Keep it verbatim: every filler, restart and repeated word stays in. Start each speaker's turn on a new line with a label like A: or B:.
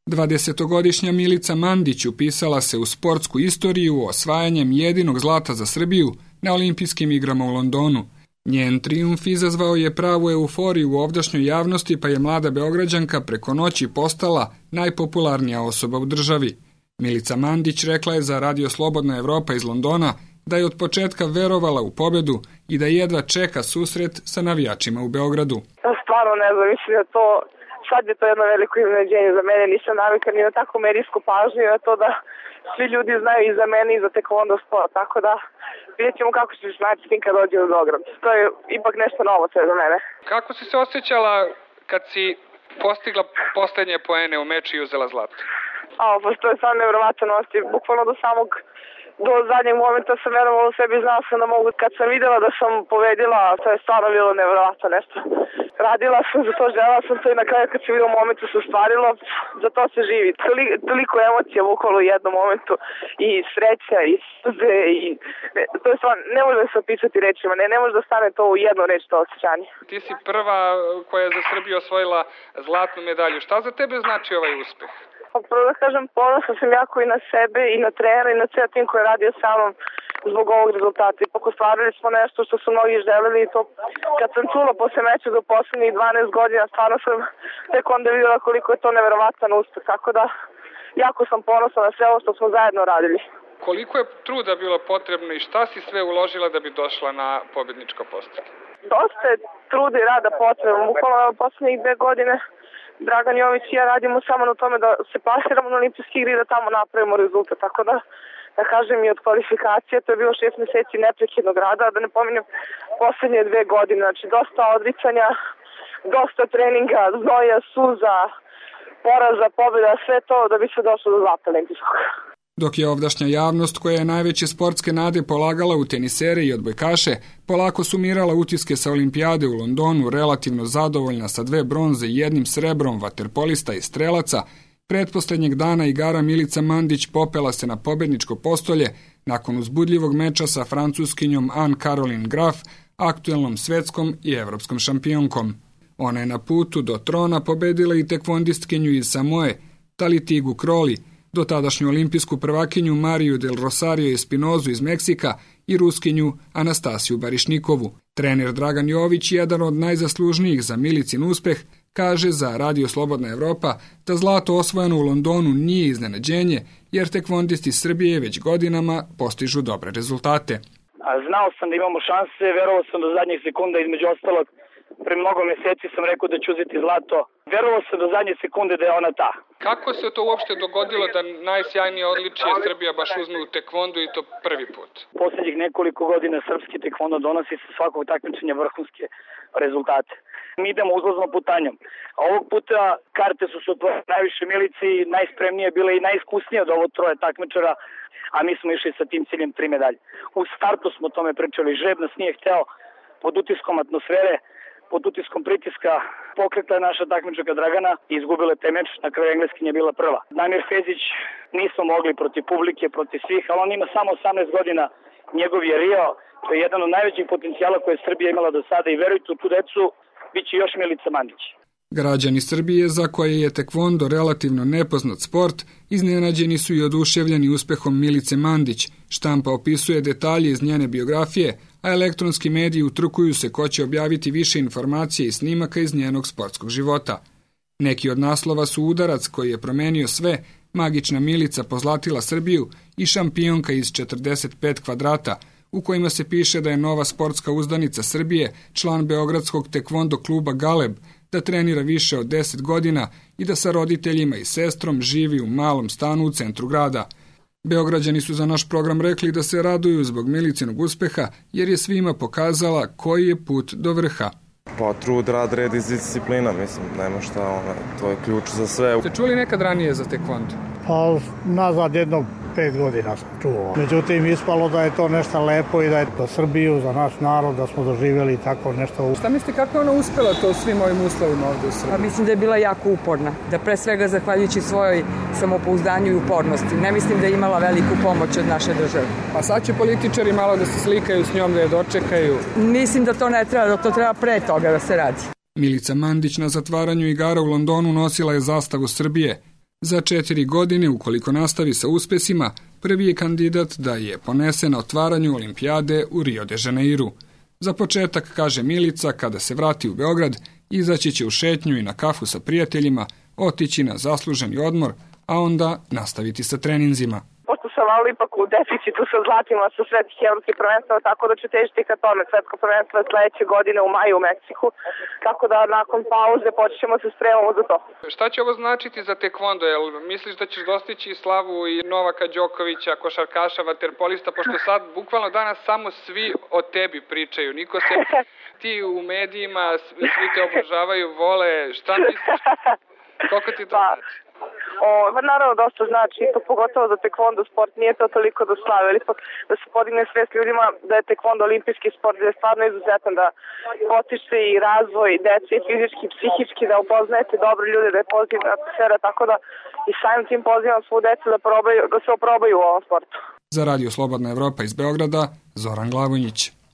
A: dvadesetogodišnja Milica Mandić upisala se u sportsku istoriju osvajanjem jedinog zlata za Srbiju na olimpijskim igrama u Londonu. Njen trijumf izazvao je pravu euforiju u ovdašnjoj javnosti, pa je mlada Beograđanka preko noći postala najpopularnija osoba u državi. Milica Mandić rekla je za Radio Slobodna Evropa iz Londona da je od početka verovala u pobedu i da jedva čeka susret sa navijačima u Beogradu.
B: Stvarno ne znam, mislim da to, sad je to jedno veliko iznenađenje za mene, nisam navika ni na tako medijsku pažnju, na to da svi ljudi znaju i za mene i za tekvondo sport, tako da vidjet ćemo kako će se naći s tim kad dođe u Beograd. To je ipak nešto novo sve za mene.
A: Kako si se osjećala kad si postigla poslednje poene u meču i uzela zlato?
B: A, pa to je stvarno nevjerovatan osjećaj, bukvalno do samog do zadnjeg momenta sam verovala u sebi, znala sam da mogu. Kad sam videla da sam pobedila, to je stvarno bilo nevjerovatno nešto. Radila sam za to, želela sam to i na kraju kad se vidio u momentu se ostvarilo, za to se živi. Toliko, toliko emocija bukvalno u jednom momentu i sreća i suze i ne, to je stvarno, ne može da se opisati rečima, ne, ne može da stane to u jednu reč, to osjećanje.
A: Ti si prva koja je za Srbiju osvojila zlatnu medalju. Šta za tebe znači ovaj uspeh?
B: Prvo da kažem, ponosna sam jako i na sebe i na trenera i na cijel tim koji je radio sa mnom zbog ovog rezultata. Ipak ostvarili smo nešto što su mnogi želeli i to kad sam čula posle meča do poslednjih dvanaest godina, stvarno sam tek onda vidjela koliko je to neverovatan uspeh. Tako da jako sam ponosna na sve ovo što smo zajedno radili.
A: Koliko je truda bilo potrebno i šta si sve uložila da bi došla na pobedničko postolje?
B: Dosta je truda i rada potrebno. Bukvalno poslednjih dve godine Dragan Jović i ja radimo samo na tome da se plasiramo na olimpijske igre i da tamo napravimo rezultat. Tako da, da kažem i od kvalifikacije, to je bilo šest meseci neprekidnog rada, da ne pominjem poslednje dve godine. Znači, dosta odricanja, dosta treninga, znoja, suza, poraza, pobjeda, sve to da bi se došlo do zlata olimpijskog.
A: Dok je ovdašnja javnost, koja je najveće sportske nade polagala u tenisere i odbojkaše, polako sumirala utiske sa olimpijade u Londonu, relativno zadovoljna sa dve bronze i jednim srebrom vaterpolista i strelaca, pretposlednjeg dana igara Milica Mandić popela se na pobedničko postolje nakon uzbudljivog meča sa francuskinjom Anne-Caroline Graf, aktuelnom svetskom i evropskom šampionkom. Ona je na putu do trona pobedila i tekvondistkinju iz Samoe, Talitigu Kroli, do tadašnju olimpijsku prvakinju Mariju del Rosario Espinozu iz Meksika i ruskinju Anastasiju Barišnikovu. Trener Dragan Jović, jedan od najzaslužnijih za Milicin uspeh, kaže za Radio Slobodna Evropa da zlato osvojeno u Londonu nije iznenađenje, jer tekvondisti Srbije već godinama postižu dobre rezultate.
C: A znao sam da imamo šanse, verovao sam do zadnjih sekunda, između ostalog. Pre mnogo meseci sam rekao da ću uzeti zlato. Verovao sam do zadnje sekunde da je ona ta.
A: Kako se to uopšte dogodilo da najsjajnije odličje Srbija baš uzme u tekvondu i to prvi put?
C: Poslednjih nekoliko godina srpski tekvondo donosi sa svakog takmičenja vrhunske rezultate. Mi idemo uzlaznom putanjom. A ovog puta karte su se otvorile najviše Milici, najspremnije bile i najiskusnije od ovo troje takmičara, a mi smo išli sa tim ciljem tri medalje. U startu smo o tome pričali, žreb nas nije hteo, pod utiskom atmosfere, pod utiskom pritiska pokretla je naša takmičarka Dragana i izgubila te meč, na kraju Engleskinja je bila prva. Damir Fezić nismo mogli protiv publike, protiv svih, ali on ima samo osamnaest godina, njegov je Rio, to je jedan od najvećih potencijala koje je Srbija imala do sada i verujte u tu decu, bit će još Milica Mandić.
A: Građani Srbije, za koje je tekvondo relativno nepoznat sport, iznenađeni su i oduševljeni uspehom Milice Mandić. Štampa opisuje detalje iz njene biografije, a elektronski mediji utrkuju se ko će objaviti više informacije i snimaka iz njenog sportskog života. Neki od naslova su Udarac koji je promenio sve, Magična Milica pozlatila Srbiju i Šampionka iz četrdeset pet kvadrata, u kojima se piše da je nova sportska uzdanica Srbije, član beogradskog tekvondo kluba Galeb, da trenira više od deset godina i da sa roditeljima i sestrom živi u malom stanu u centru grada. Beograđani su za naš program rekli da se raduju zbog Milicinog uspeha, jer je svima pokazala koji je put do vrha.
D: Pa trud, rad, red i disciplina, mislim, nema šta, ona, to je ključ za sve.
A: Ste čuli nekad ranije za tekvondo?
E: Pa nazad jedno pet godina sam čuo. Međutim, ispalo da je to nešto lepo i da je za Srbiju, za naš narod, da smo doživjeli tako nešto.
A: Šta mislite kako je ona uspela to svim ovim uslovima ovde u Srbiji?
F: Pa mislim da je bila jako uporna. Da pre svega zahvaljujući svojoj samopouzdanju i upornosti. Ne mislim da je imala veliku pomoć od naše države.
A: Pa sad će političari malo da se slikaju s njom, da je dočekaju.
F: Mislim da to ne treba, da to treba pre toga da se radi.
A: Milica Mandić na zatvaranju igara u Londonu nosila je zastavu Srbije. Za četiri godine, ukoliko nastavi sa uspesima, prvi je kandidat da je ponese na otvaranju olimpijade u Rio de Janeiru. Za početak, kaže Milica, kada se vrati u Beograd, izaći će u šetnju i na kafu sa prijateljima, otići na zasluženi odmor, a onda nastaviti sa treninzima.
B: Pošto sam malo ipak u deficitu sa zlatima sa svetskih evropskih prvenstava, tako da ću težiti ka tome. Svetsko prvenstvo je sledeće godine u maju u Meksiku, tako da nakon pauze počnemo se spremamo za to.
A: Šta će ovo značiti za tekvondo? Jel misliš da ćeš dostići slavu i Novaka Đokovića, košarkaša, vaterpolista, pošto sad bukvalno danas samo svi o tebi pričaju, niko se ti u medijima, svi te obožavaju, vole, šta misliš? Koliko ti to znači?
B: O, naravno dosta znači, to pogotovo za tekvondo sport nije to toliko do slave, ali ipak da se podigne svest ljudima da je tekvondo olimpijski sport, da je stvarno izuzetan, da potiče i razvoj dece i fizički i psihički, da upoznajete dobre ljude, da je pozitivna atmosfera, tako da i samim tim pozivam svu decu da, probaju, da se oprobaju u ovom sportu.
A: Za Radio Slobodna Evropa iz Beograda, Zoran Glavonjić.